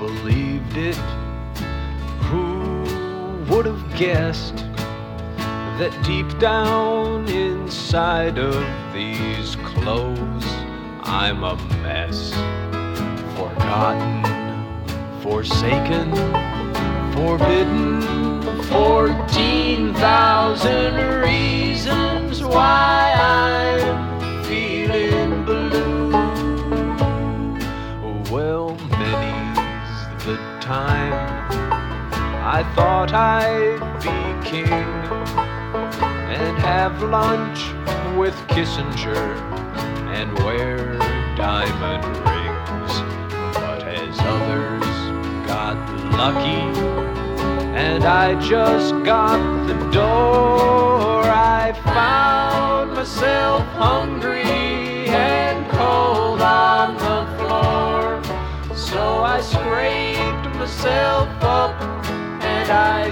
believed it. Who would have guessed that deep down inside of these clothes I'm a mess? Forgotten, forsaken, forbidden, 14,000 reasons why I'm feeling blue. Well, many's the time I thought I'd be king and have lunch with Kissinger and wear diamond rings. But as others got lucky and I just got the door, I found myself hungry and cold on the floor. So I scraped myself up and I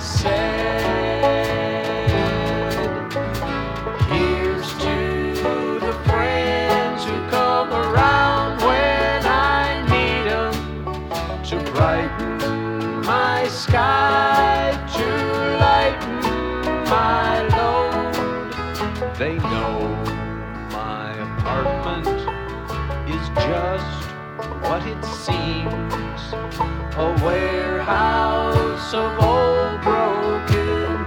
said, here's to the friends who come around when I need 'em, to brighten my sky, to lighten my load. They know my apartment is just what it seems, a warehouse of old broken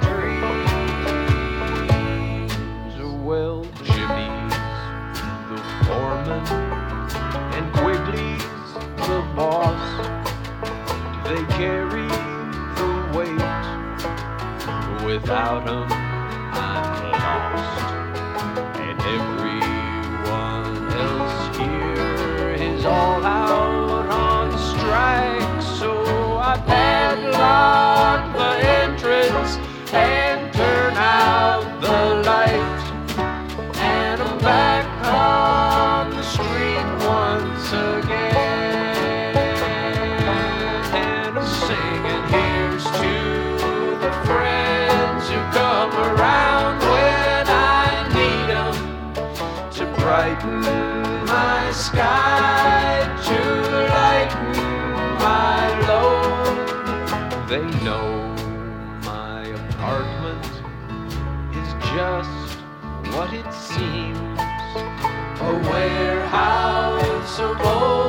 dreams. Well, Jimmy's the foreman and Quigley's the boss. They carry the weight. Without 'em, I'm lost. And everyone else here is all out on strike. So I padlock the entrance and turn out the light. And I'm back on the street once again. And I'm singing, here's to the friends who come around when I need 'em, to brighten my sky, to lighten my load. They know my apartment is just what it seems, a warehouse of old